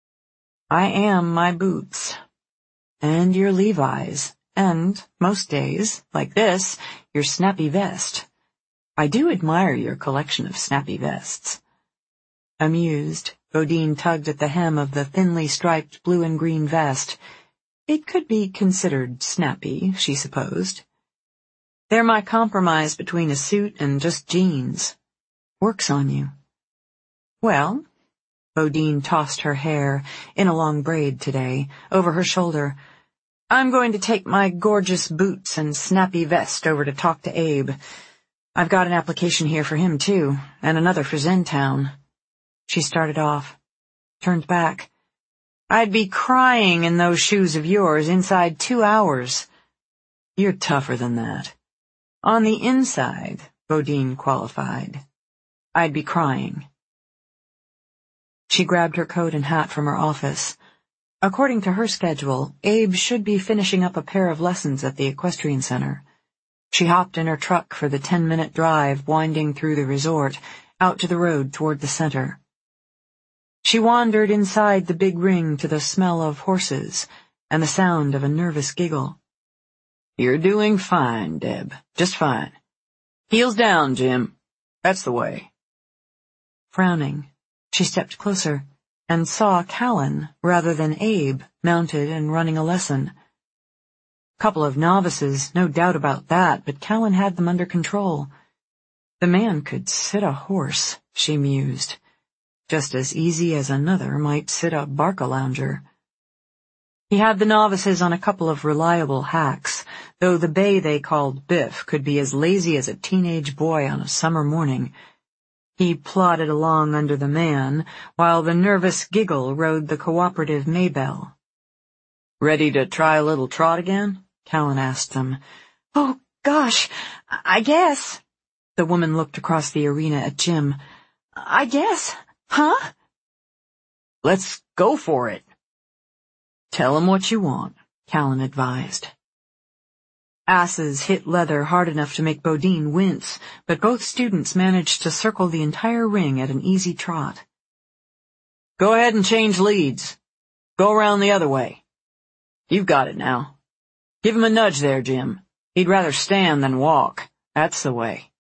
"I am my boots. And your Levi's, and, most days, like this, your snappy vest. I do admire your collection of snappy vests." Amused, Bodine tugged at the hem of the thinly striped blue and green vest. It could be considered snappy, she supposed. They're my compromise between a suit and just jeans. Works on you. Well, Bodine tossed her hair, in a long braid today, over her shoulder. I'm going to take my gorgeous boots and snappy vest over to talk to Abe. I've got an application here for him, too, and another for Zentown. She started off, turned back. I'd be crying in those shoes of yours inside two hours. You're tougher than that. On the inside, Bodine qualified. I'd be crying. She grabbed her coat and hat from her office. According to her schedule, Abe should be finishing up a pair of lessons at the equestrian center. She hopped in her truck for the ten-minute drive winding through the resort, out to the road toward the center. She wandered inside the big ring to the smell of horses and the sound of a nervous giggle. You're doing fine, Deb. Just fine. Heels down, Jim. That's the way. Frowning, she stepped closer and saw Callan rather than Abe mounted and running a lesson. Couple of novices, no doubt about that, but Callan had them under control. The man could sit a horse, she mused, just as easy as another might sit a Barcalounger. He had the novices on a couple of reliable hacks, though the bay they called Biff could be as lazy as a teenage boy on a summer morning. He plodded along under the man, while the nervous Giggle rode the cooperative Maybelle. Ready to try a little trot again? Callan asked them. Oh, gosh, I guess. The woman looked across the arena at Jim. I guess, huh? Let's go for it. Tell 'em what you want, Callan advised. Asses hit leather hard enough to make Bodine wince, but both students managed to circle the entire ring at an easy trot. Go ahead and change leads. Go around the other way. You've got it now. Give him a nudge there, Jim. He'd rather stand than walk. That's the way.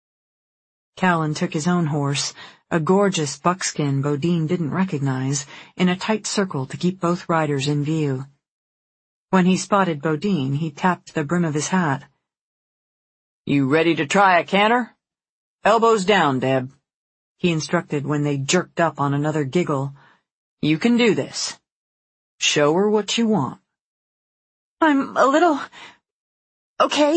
Callan took his own horse, a gorgeous buckskin Bodine didn't recognize, in a tight circle to keep both riders in view. When he spotted Bodine, he tapped the brim of his hat. You ready to try a canter? Elbows down, Deb, he instructed when they jerked up on another Giggle. You can do this. Show her what you want. I'm a little... okay.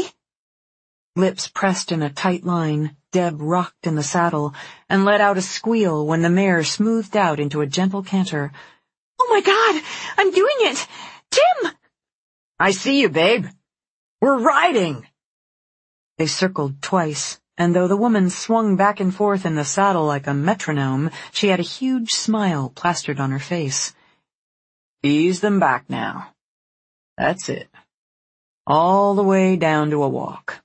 Lips pressed in a tight line, Deb rocked in the saddle and let out a squeal when the mare smoothed out into a gentle canter. Oh my God, I'm doing it! Jim! I see you, babe. We're riding! They circled twice, and though the woman swung back and forth in the saddle like a metronome, she had a huge smile plastered on her face. Ease them back now. That's it. All the way down to a walk.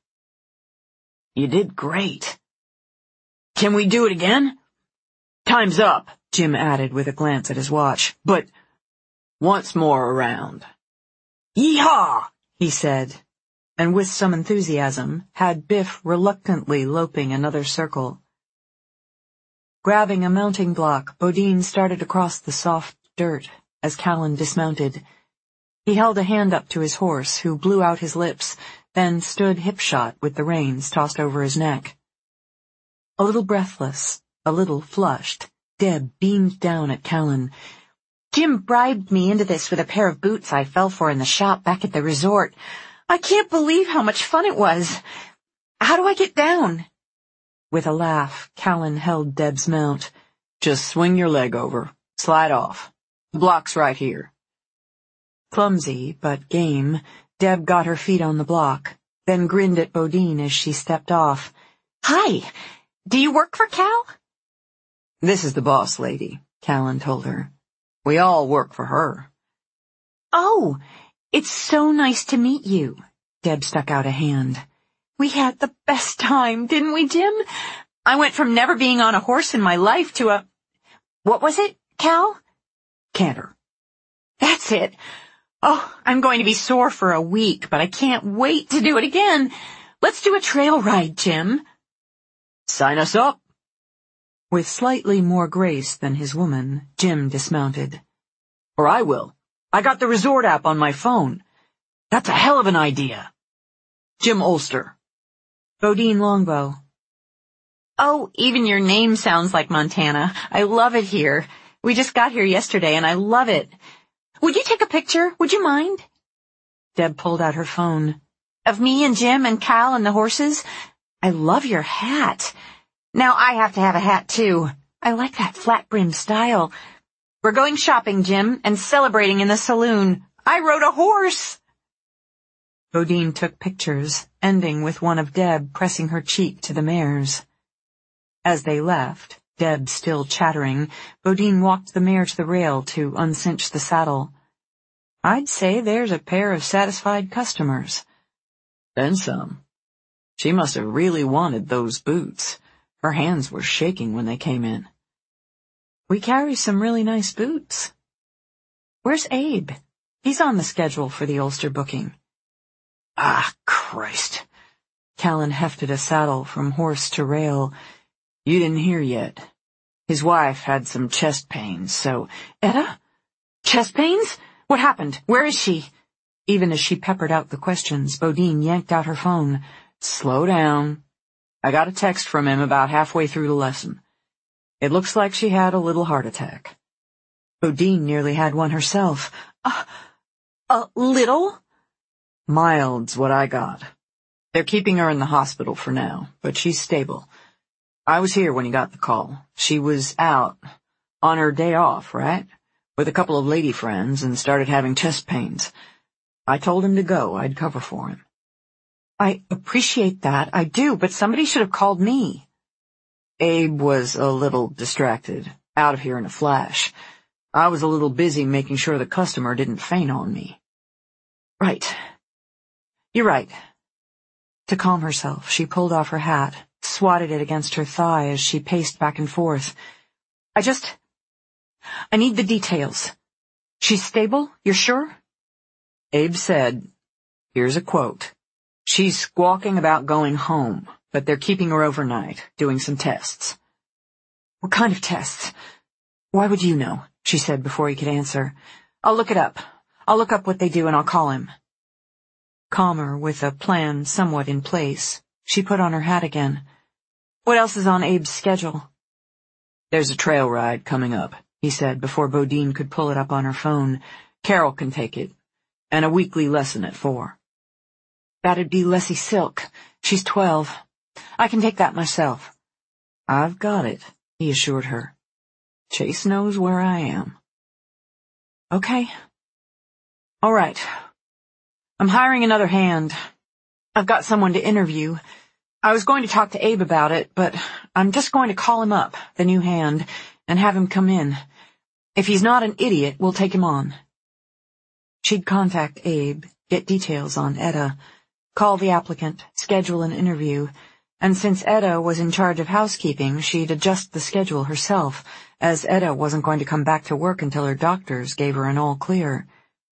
You did great. Can we do it again? Time's up, Jim added with a glance at his watch, but once more around. Yee-haw, he said, and with some enthusiasm had Biff reluctantly loping another circle. Grabbing a mounting block, Bodine started across the soft dirt as Callan dismounted. He held a hand up to his horse, who blew out his lips, then stood hip-shot with the reins tossed over his neck. A little breathless, a little flushed, Deb beamed down at Callan. Jim bribed me into this with a pair of boots I fell for in the shop back at the resort. I can't believe how much fun it was. How do I get down? With a laugh, Callan held Deb's mount. Just swing your leg over. Slide off. The block's right here. Clumsy, but game, Deb got her feet on the block, then grinned at Bodine as she stepped off. Hi, do you work for Cal? This is the boss lady, Callan told her. We all work for her. Oh, it's so nice to meet you. Deb stuck out a hand. We had the best time, didn't we, Jim? I went from never being on a horse in my life to a... What was it, Cal? Canter. That's it. Oh, I'm going to be sore for a week, but I can't wait to do it again. Let's do a trail ride, Jim. Sign us up. With slightly more grace than his woman, Jim dismounted. Or I will. I got the resort app on my phone. That's a hell of an idea. Jim Olster. Bodine Longbow. Oh, even your name sounds like Montana. I love it here. We just got here yesterday and I love it. Would you take a picture? Would you mind? Deb pulled out her phone. Of me and Jim and Cal and the horses? I love your hat. Now I have to have a hat too. I like that flat brim style. We're going shopping, Jim, and celebrating in the saloon. I rode a horse. Bodine took pictures, ending with one of Deb pressing her cheek to the mare's. As they left, Deb still chattering, Bodine walked the mare to the rail to uncinch the saddle. I'd say there's a pair of satisfied customers. Then some. She must have really wanted those boots. Her hands were shaking when they came in. We carry some really nice boots. Where's Abe? He's on the schedule for the Ulster booking. Ah, Christ. Callan hefted a saddle from horse to rail. You didn't hear yet. His wife had some chest pains, so... Etta? Chest pains? What happened? Where is she? Even as she peppered out the questions, Bodine yanked out her phone. Slow down. I got a text from him about halfway through the lesson. It looks like she had a little heart attack. Bodine nearly had one herself. Uh, a little? Mild's what I got. They're keeping her in the hospital for now, but she's stable. I was here when he got the call. She was out on her day off, right? With a couple of lady friends and started having chest pains. I told him to go. I'd cover for him. I appreciate that. I do, but somebody should have called me. Abe was a little distracted, out of here in a flash. I was a little busy making sure the customer didn't faint on me. Right. You're right. To calm herself, she pulled off her hat, swatted it against her thigh as she paced back and forth. I just... I need the details. She's stable? You're sure? Abe said, here's a quote, she's squawking about going home, but they're keeping her overnight, doing some tests. What kind of tests? Why would you know? She said before he could answer. I'll look it up. I'll look up what they do and I'll call him. Calmer, with a plan somewhat in place, she put on her hat again. What else is on Abe's schedule? There's a trail ride coming up, he said before Bodine could pull it up on her phone. Carol can take it. And a weekly lesson at four. That'd be Leslie Silk. She's twelve. I can take that myself. I've got it, he assured her. Chase knows where I am. Okay. All right. I'm hiring another hand. I've got someone to interview. I was going to talk to Abe about it, but I'm just going to call him up, the new hand, and have him come in. If he's not an idiot, we'll take him on. She'd contact Abe, get details on Etta, call the applicant, schedule an interview, and since Etta was in charge of housekeeping, she'd adjust the schedule herself, as Etta wasn't going to come back to work until her doctors gave her an all-clear.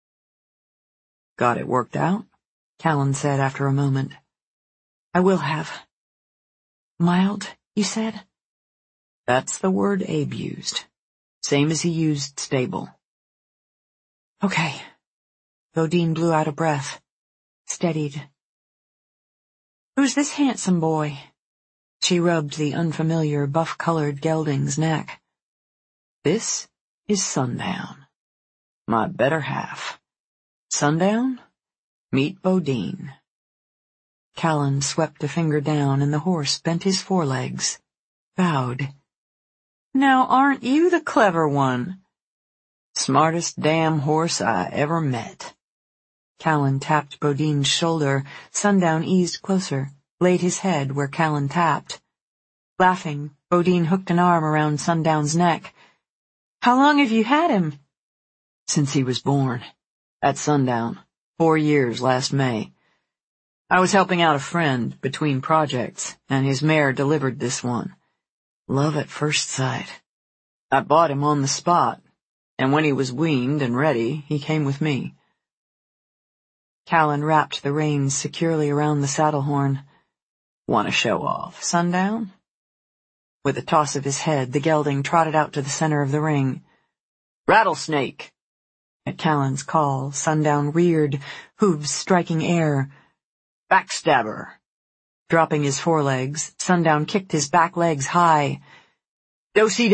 Got it worked out? Callan said after a moment. I will have. Mild, you said? That's the word Abe used. Same as he used stable. Okay. Bodine blew out a breath, steadied. Who's this handsome boy? She rubbed the unfamiliar buff-colored gelding's neck. This is Sundown, my better half. Sundown, meet Bodine. Callan swept a finger down and the horse bent his forelegs, bowed. Now aren't you the clever one? Smartest damn horse I ever met. Callan tapped Bodine's shoulder. Sundown eased closer, laid his head where Callan tapped. Laughing, Bodine hooked an arm around Sundown's neck. How long have you had him? Since he was born. At Sundown. Four years last May. I was helping out a friend between projects, and his mare delivered this one. Love at first sight. I bought him on the spot, and when he was weaned and ready, he came with me. Callan wrapped the reins securely around the saddle horn. Want to show off, Sundown? With a toss of his head, the gelding trotted out to the center of the ring. Rattlesnake! At Callan's call, Sundown reared, hooves striking air. Backstabber! Dropping his forelegs, Sundown kicked his back legs high. O C